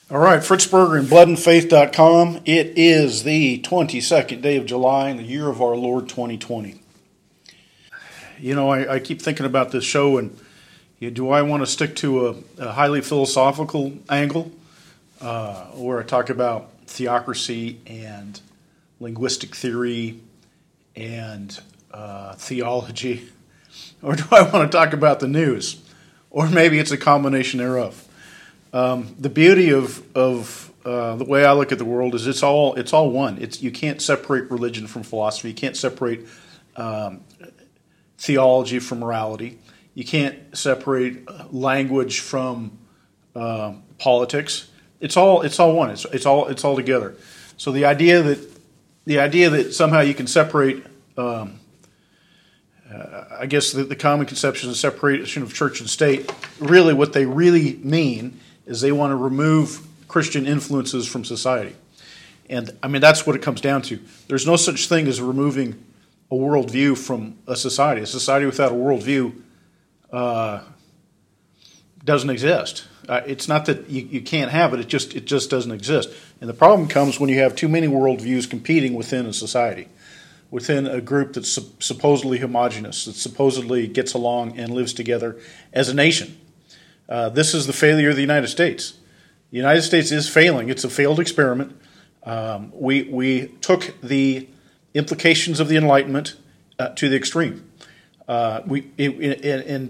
All right, Fritz Berger and bloodandfaith.com. It is the 22nd day of July in the year of our Lord 2020. You know, I keep thinking about this show, and do I want to stick to a highly philosophical angle where I talk about theocracy and linguistic theory and theology? Or do I want to talk about the news? Or maybe it's a combination thereof. The beauty of the way I look at the world is it's all one. You can't separate religion from philosophy. You can't separate theology from morality. You can't separate language from politics. It's all one. It's all together. So the idea that somehow you can separate, I guess the common conception of separation of church and state, really what they really mean is they want to remove Christian influences from society. And I mean, that's what it comes down to. There's no such thing as removing a worldview from a society. A society without a worldview doesn't exist. It's not that you can't have it, it just doesn't exist. And the problem comes when you have too many worldviews competing within a society, within a group that's supposedly homogenous, that supposedly gets along and lives together as a nation. This is the failure of the United States. The United States is failing. It's a failed experiment. We took the implications of the Enlightenment to the extreme. And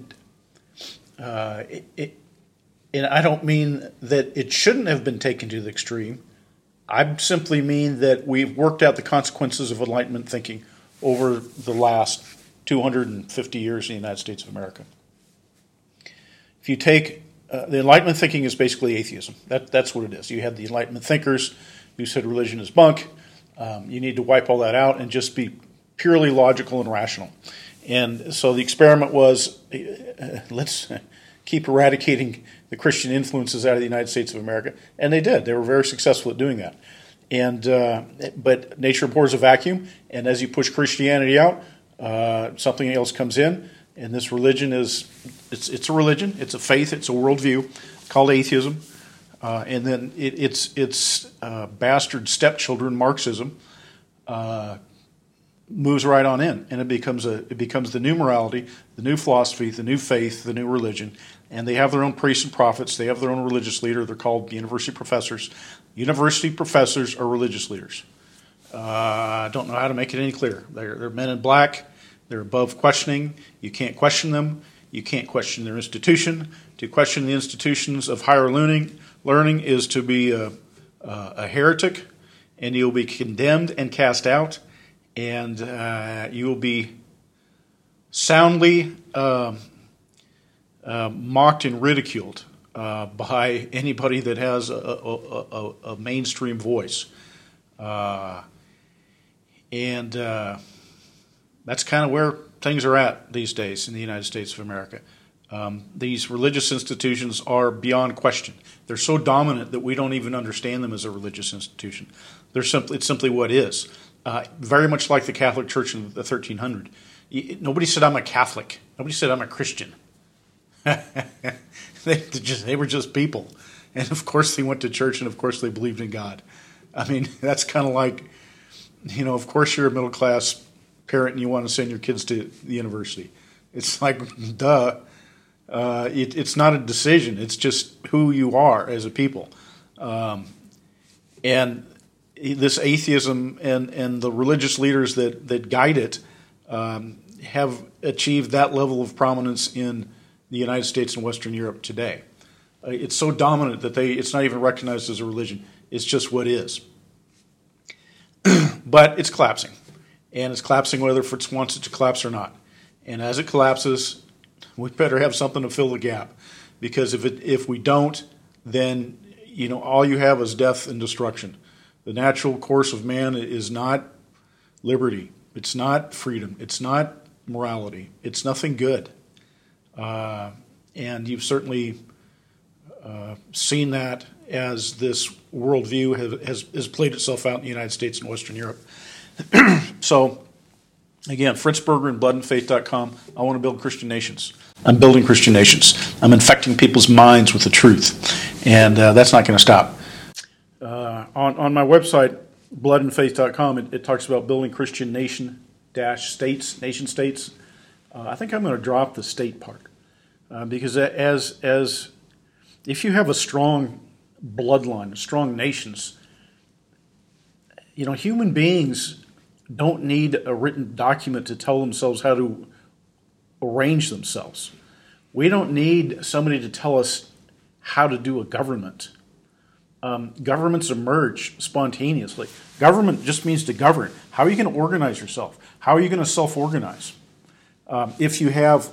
I don't mean that it shouldn't have been taken to the extreme. I simply mean that we've worked out the consequences of Enlightenment thinking over the last 250 years in the United States of America. If you take the Enlightenment thinking is basically atheism. That's what it is. You had the Enlightenment thinkers who said religion is bunk. You need to wipe all that out and just be purely logical and rational. And so the experiment was, let's keep eradicating the Christian influences out of the United States of America. And they did. They were very successful at doing that. And but nature abhors a vacuum, and as you push Christianity out, something else comes in. And this religion it's a religion, it's a faith, it's a worldview called atheism. And then its bastard stepchildren, Marxism, moves right on in, and it becomes the new morality, the new philosophy, the new faith, the new religion. And they have their own priests and prophets. They have their own religious leader. They're called university professors. University professors are religious leaders. I don't know how to make it any clearer. They're men in black. They're above questioning. You can't question them. You can't question their institution. To question the institutions of higher learning is to be a heretic, and you'll be condemned and cast out, and you will be soundly mocked and ridiculed by anybody that has a mainstream voice. And that's kind of where things are at these days in the United States of America. These religious institutions are beyond question. They're so dominant that we don't even understand them as a religious institution. It's simply what is. Very much like the Catholic Church in the 1300s. Nobody said, I'm a Catholic. Nobody said, I'm a Christian. They were just people. And of course they went to church, and of course they believed in God. I mean, that's kind of like, of course you're a middle class parent and you want to send your kids to the university. It's like, duh. It's not a decision. It's just who you are as a people. And this atheism and the religious leaders that guide it have achieved that level of prominence in the United States and Western Europe today. It's so dominant that it's not even recognized as a religion. It's just what is. But it's collapsing. And it's collapsing whether Fritz wants it to collapse or not. And as it collapses, we better have something to fill the gap. Because if we don't, then all you have is death and destruction. The natural course of man is not liberty. It's not freedom. It's not morality. It's nothing good. And you've certainly seen that as this worldview has played itself out in the United States and Western Europe. So, again, Fritz Berger and bloodandfaith.com. I want to build Christian nations. I'm building Christian nations. I'm infecting people's minds with the truth. And that's not going to stop. On my website, bloodandfaith.com, it talks about building Christian nation-states, nation-states. I think I'm going to drop the state part because as if you have a strong bloodline, strong nations, human beings don't need a written document to tell themselves how to arrange themselves. We don't need somebody to tell us how to do a government. Governments emerge spontaneously. Government just means to govern. How are you going to organize yourself? How are you going to self-organize? If you have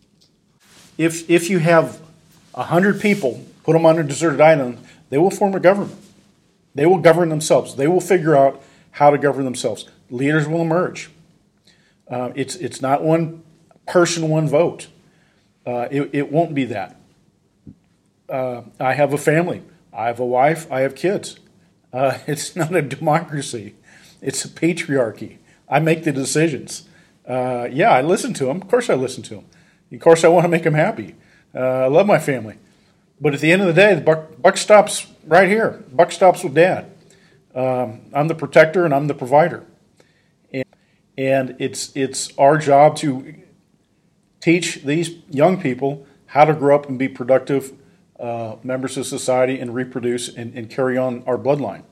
100 people, put them on a deserted island, they will form a government. They will govern themselves. They will figure out how to govern themselves. Leaders will emerge. It's not one person, one vote. It won't be that. I have a family. I have a wife. I have kids. It's not a democracy. It's a patriarchy. I make the decisions. I listen to them. Of course I listen to them. Of course I want to make them happy. I love my family. But at the end of the day, the buck stops right here. Buck stops with Dad. I'm the protector and I'm the provider. And it's our job to teach these young people how to grow up and be productive members of society and reproduce and carry on our bloodline.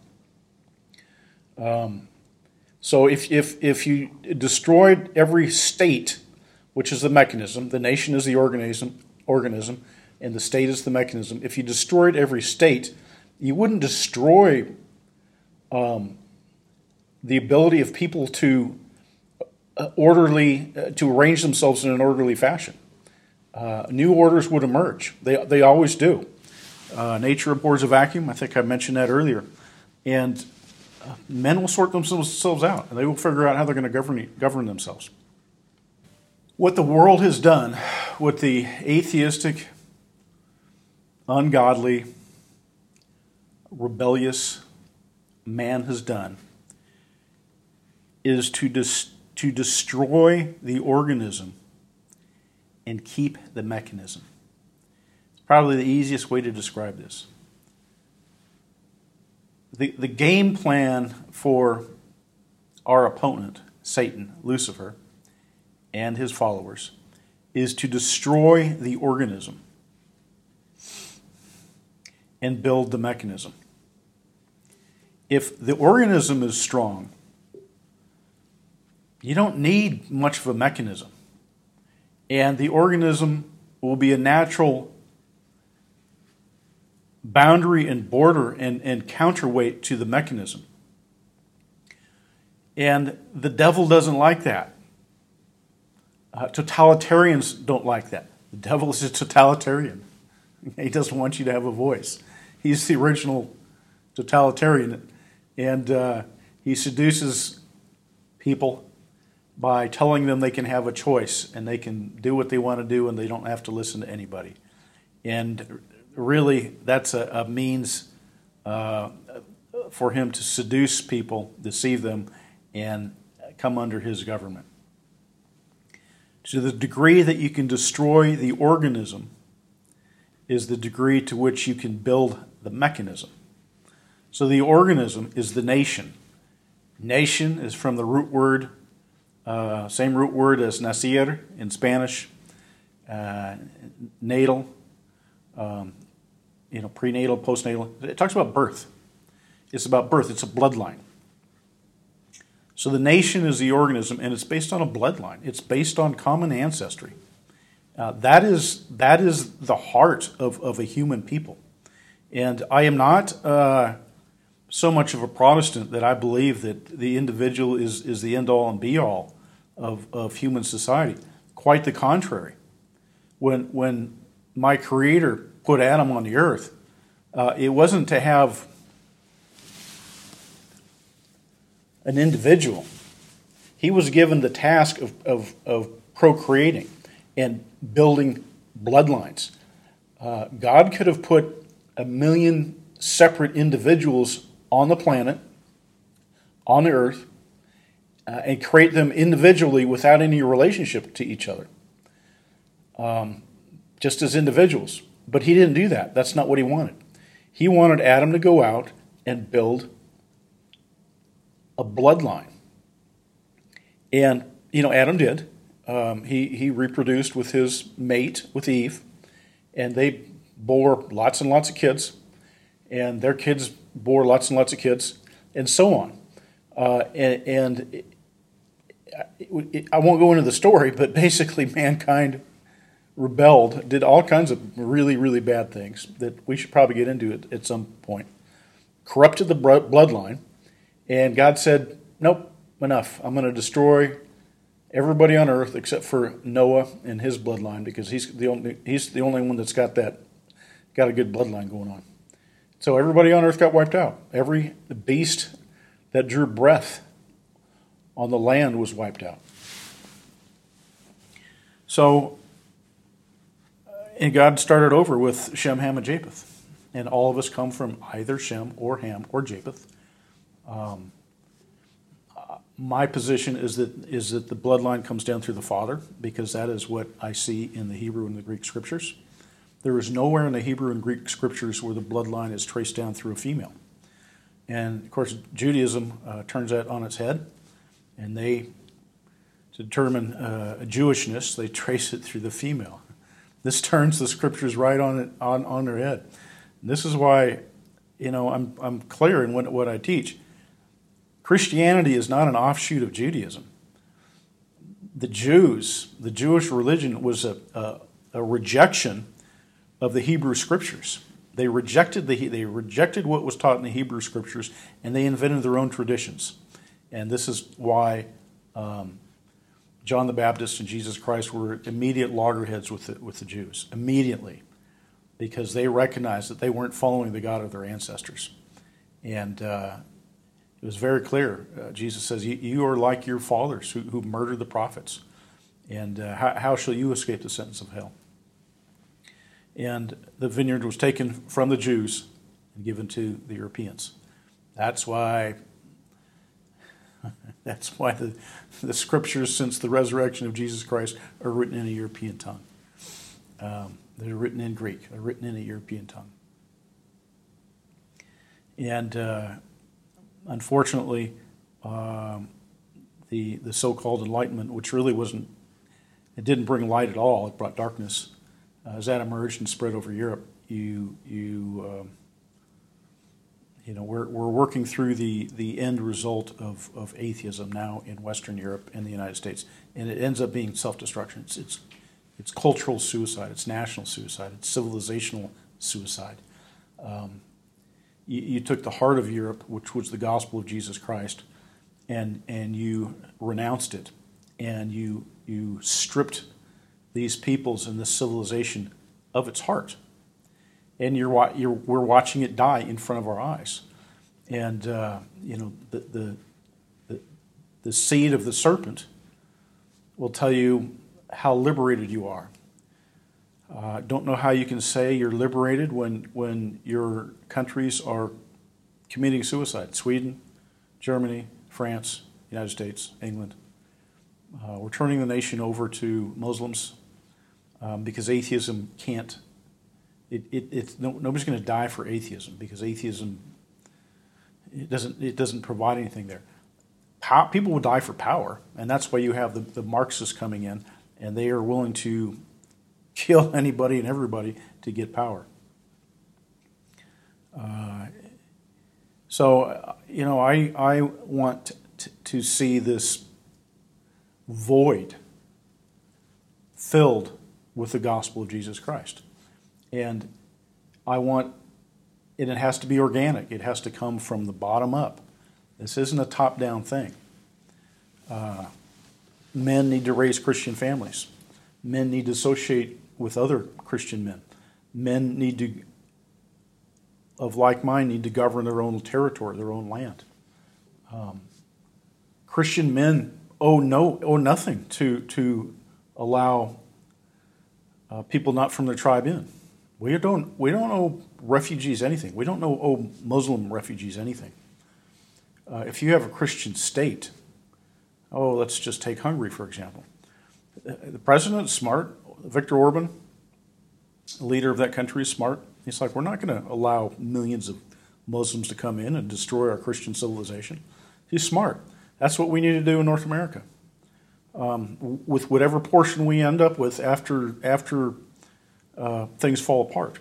So if you destroyed every state, which is the mechanism, the nation is the organism, and the state is the mechanism. If you destroyed every state, you wouldn't destroy the ability of people to arrange themselves in an orderly fashion. New orders would emerge. They always do. Nature abhors a vacuum. I think I mentioned that earlier. And men will sort themselves out, and they will figure out how they're going to govern themselves. What the world has done, what the atheistic, ungodly, rebellious man has done, is to destroy the organism and keep the mechanism. It's probably the easiest way to describe this. The game plan for our opponent, Satan, Lucifer, and his followers, is to destroy the organism and build the mechanism. If the organism is strong, you don't need much of a mechanism. And the organism will be a natural boundary and border and counterweight to the mechanism. And the devil doesn't like that. Totalitarians don't like that. The devil is a totalitarian. He doesn't want you to have a voice. He's the original totalitarian. And he seduces people by telling them they can have a choice and they can do what they want to do and they don't have to listen to anybody. And really, that's a means for him to seduce people, deceive them, and come under his government. To the degree that you can destroy the organism is the degree to which you can build the mechanism. So the organism is the nation. Nation is from the root word, same root word as nacer in Spanish, natal, prenatal, postnatal. It talks about birth. It's about birth. It's a bloodline. So the nation is the organism, and it's based on a bloodline. It's based on common ancestry. That is the heart of a human people. And I am not so much of a Protestant that I believe that the individual is the end-all and be-all of human society. Quite the contrary. When my Creator put Adam on the earth, it wasn't to have an individual. He was given the task of procreating and building bloodlines. God could have put 1 million separate individuals on the planet, on the earth, and create them individually without any relationship to each other, just as individuals. But he didn't do that. That's not what he wanted. He wanted Adam to go out and build a bloodline. And, Adam did. He reproduced with his mate, with Eve, and they bore lots and lots of kids, and their kids bore lots and lots of kids, and so on. I won't go into the story, but basically mankind rebelled, did all kinds of really, really bad things that we should probably get into at some point. Corrupted the bloodline, and God said, nope, enough. I'm going to destroy everybody on earth except for Noah and his bloodline, because he's the only one that's got a good bloodline going on. So everybody on earth got wiped out. Every beast that drew breath on the land was wiped out. So, and God started over with Shem, Ham, and Japheth. And all of us come from either Shem or Ham or Japheth. My position is that the bloodline comes down through the father, because that is what I see in the Hebrew and the Greek scriptures. There is nowhere in the Hebrew and Greek scriptures where the bloodline is traced down through a female. And, of course, Judaism turns that on its head, and to determine Jewishness, they trace it through the female. This turns the scriptures right on their head. And this is why, I'm clear in what I teach. Christianity is not an offshoot of Judaism. The Jewish religion was a rejection of the Hebrew scriptures. They rejected what was taught in the Hebrew scriptures, and they invented their own traditions. And this is why John the Baptist and Jesus Christ were immediate loggerheads with the Jews, immediately, because they recognized that they weren't following the God of their ancestors. And it was very clear. Jesus says, you are like your fathers who murdered the prophets. And how shall you escape the sentence of hell? And the vineyard was taken from the Jews and given to the Europeans. That's why the scriptures since the resurrection of Jesus Christ are written in a European tongue. They're written in Greek. They're written in a European tongue. And unfortunately, the so-called Enlightenment, which really it didn't bring light at all. It brought darkness. As that emerged and spread over Europe, we're working through the end result of atheism now in Western Europe and the United States, and it ends up being self-destruction. It's cultural suicide. It's national suicide. It's civilizational suicide. You took the heart of Europe, which was the gospel of Jesus Christ, and you renounced it, and you stripped these peoples and this civilization of its heart, and we're watching it die in front of our eyes. And the seed of the serpent will tell you how liberated you are. Don't know how you can say you're liberated when your countries are committing suicide. Sweden, Germany, France, United States, England. We're turning the nation over to Muslims because atheism can't. Nobody's going to die for atheism, because atheism it doesn't provide anything there. People will die for power, and that's why you have the Marxists coming in, and they are willing to kill anybody and everybody to get power. I want to see this void filled with the gospel of Jesus Christ. And it has to be organic. It has to come from the bottom up. This isn't a top-down thing. Men need to raise Christian families. Men need to associate with other Christian men. Men of like mind, need to govern their own territory, their own land. Christian men owe nothing to allow people not from their tribe in. We don't owe refugees anything. We don't owe Muslim refugees anything. If you have a Christian state, let's just take Hungary, for example. The president is smart. Viktor Orban, the leader of that country, is smart. He's like, we're not going to allow millions of Muslims to come in and destroy our Christian civilization. He's smart. That's what we need to do in North America. With whatever portion we end up with after things fall apart.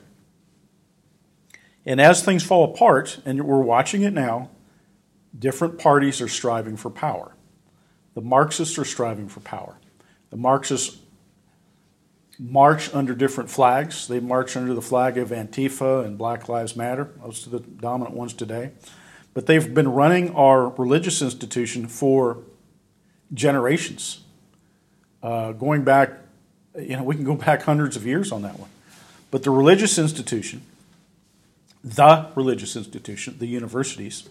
And as things fall apart, and we're watching it now, different parties are striving for power. The Marxists are striving for power. The Marxists march under different flags. They march under the flag of Antifa and Black Lives Matter. Those are the dominant ones today. But they've been running our religious institution for generations. Going back, we can go back hundreds of years on that one. But the religious institution, the universities,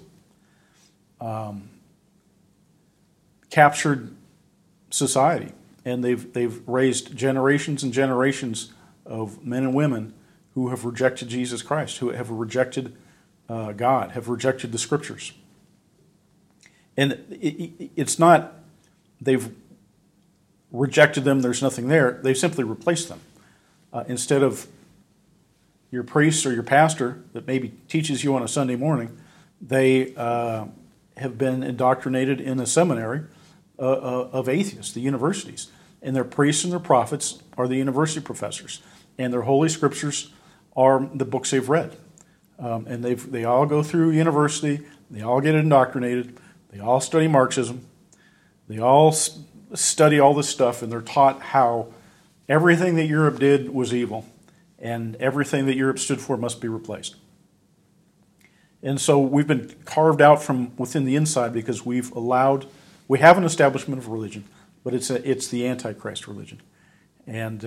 captured society. And they've raised generations and generations of men and women who have rejected Jesus Christ, who have rejected God, have rejected the Scriptures. And it's not they've rejected them, there's nothing there. They've simply replaced them. Instead of your priest or your pastor that maybe teaches you on a Sunday morning, they have been indoctrinated in a seminary of atheists, the universities. And their priests and their prophets are the university professors. And their holy scriptures are the books they've read. And they all go through university. They all get indoctrinated. They all study Marxism. They all study all this stuff, and they're taught how everything that Europe did was evil, and everything that Europe stood for must be replaced. And so we've been carved out from within the inside because we have an establishment of religion, but it's the Antichrist religion. And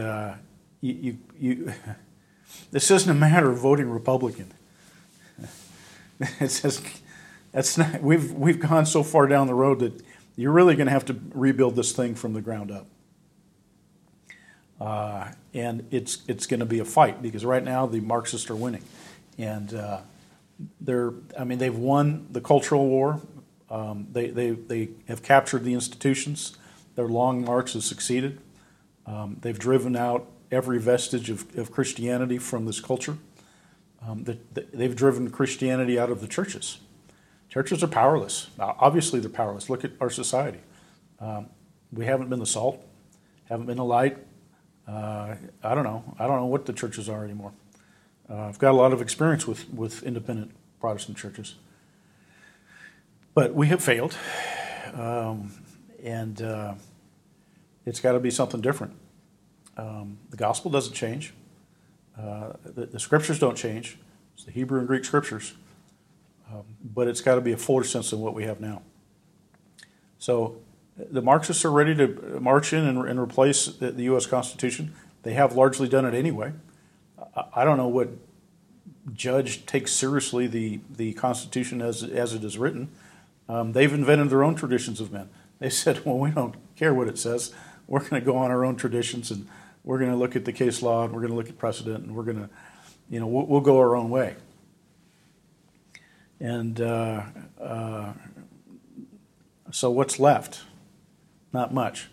this isn't a matter of voting Republican. We've gone so far down the road that you're really going to have to rebuild this thing from the ground up. And it's going to be a fight because right now the Marxists are winning, and they've won the cultural war. They have captured the institutions. Their long march has succeeded. They've driven out every vestige of Christianity from this culture. They've driven Christianity out of the churches. Churches are powerless. Obviously, they're powerless. Look at our society. We haven't been the salt, haven't been the light. I don't know what the churches are anymore. I've got a lot of experience with independent Protestant churches. But we have failed, and it's got to be something different. The gospel doesn't change. The scriptures don't change. It's the Hebrew and Greek scriptures. But it's got to be a fuller sense than what we have now. So the Marxists are ready to march in and replace the U.S. Constitution. They have largely done it anyway. I don't know what judge takes seriously the Constitution as it is written. They've invented their own traditions of men. They said, well, we don't care what it says. We're going to go on our own traditions, and we're going to look at the case law, and we're going to look at precedent, and we're going to, we'll go our own way. And so what's left? Not much.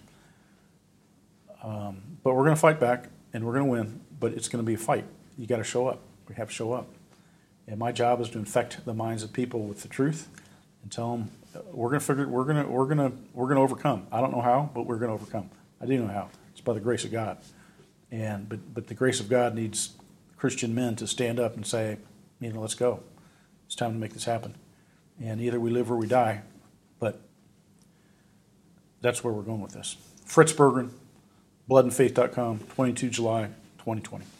But we're going to fight back, and we're going to win, but it's going to be a fight. You got to show up. We have to show up. And my job is to infect the minds of people with the truth and tell them we're going to overcome. I don't know how, but we're going to overcome. I do know how. It's by the grace of God. But the grace of God needs Christian men to stand up and say, let's go. It's time to make this happen. And either we live or we die, but that's where we're going with this. Fritz Berggren, bloodandfaith.com, 22 July 2020.